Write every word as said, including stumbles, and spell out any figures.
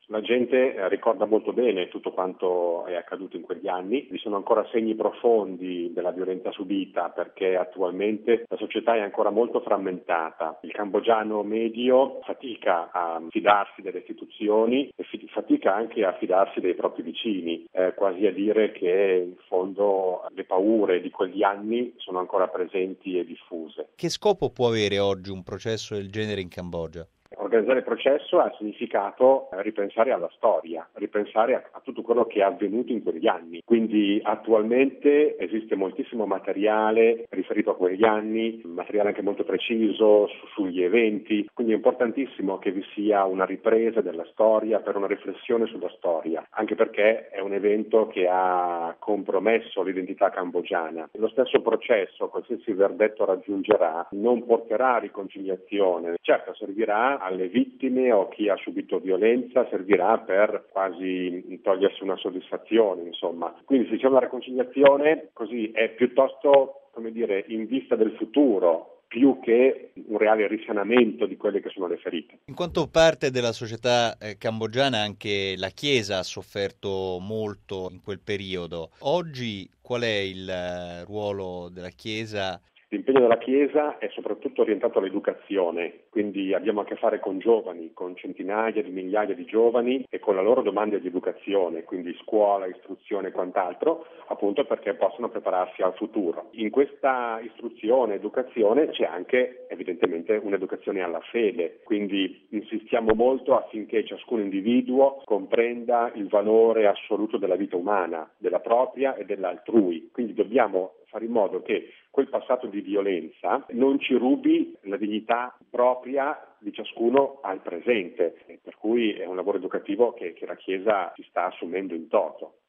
La gente eh, ricorda molto bene tutto quanto è accaduto in quegli anni, vi sono ancora segni profondi della violenza subita perché attualmente la società è ancora molto frammentata. Il cambogiano medio fatica a fidarsi delle istituzioni e fatica anche a fidarsi dei propri vicini, eh, quasi a dire che in fondo le paure di quegli anni sono ancora presenti e diffuse. Che scopo può avere oggi un processo del genere in Cambogia? Organizzare il processo ha significato ripensare alla storia, ripensare a, a tutto quello che è avvenuto in quegli anni. Quindi attualmente esiste moltissimo materiale riferito a quegli anni, materiale anche molto preciso su, sugli eventi, quindi è importantissimo che vi sia una ripresa della storia per una riflessione sulla storia, anche perché è un evento che ha compromesso l'identità cambogiana. Lo stesso processo, qualsiasi verdetto raggiungerà, non porterà a riconciliazione, certo servirà alle vittime o chi ha subito violenza, servirà per quasi togliersi una soddisfazione, insomma. Quindi se c'è una riconciliazione così è piuttosto, come dire, in vista del futuro, più che un reale risanamento di quelle che sono le ferite. In quanto parte della società eh, cambogiana, anche la Chiesa ha sofferto molto in quel periodo. Oggi qual è il eh, ruolo della Chiesa? L'impegno della Chiesa è soprattutto orientato all'educazione, quindi abbiamo a che fare con giovani, con centinaia di migliaia di giovani e con la loro domanda di educazione, quindi scuola, istruzione e quant'altro, appunto perché possono prepararsi al futuro. In questa istruzione, educazione c'è anche evidentemente un'educazione alla fede, quindi insistiamo molto affinché ciascun individuo comprenda il valore assoluto della vita umana, della propria e dell'altrui, quindi dobbiamo fare in modo che quel passato di violenza non ci rubi la dignità propria di ciascuno al presente, per cui è un lavoro educativo che, che la Chiesa si sta assumendo in toto.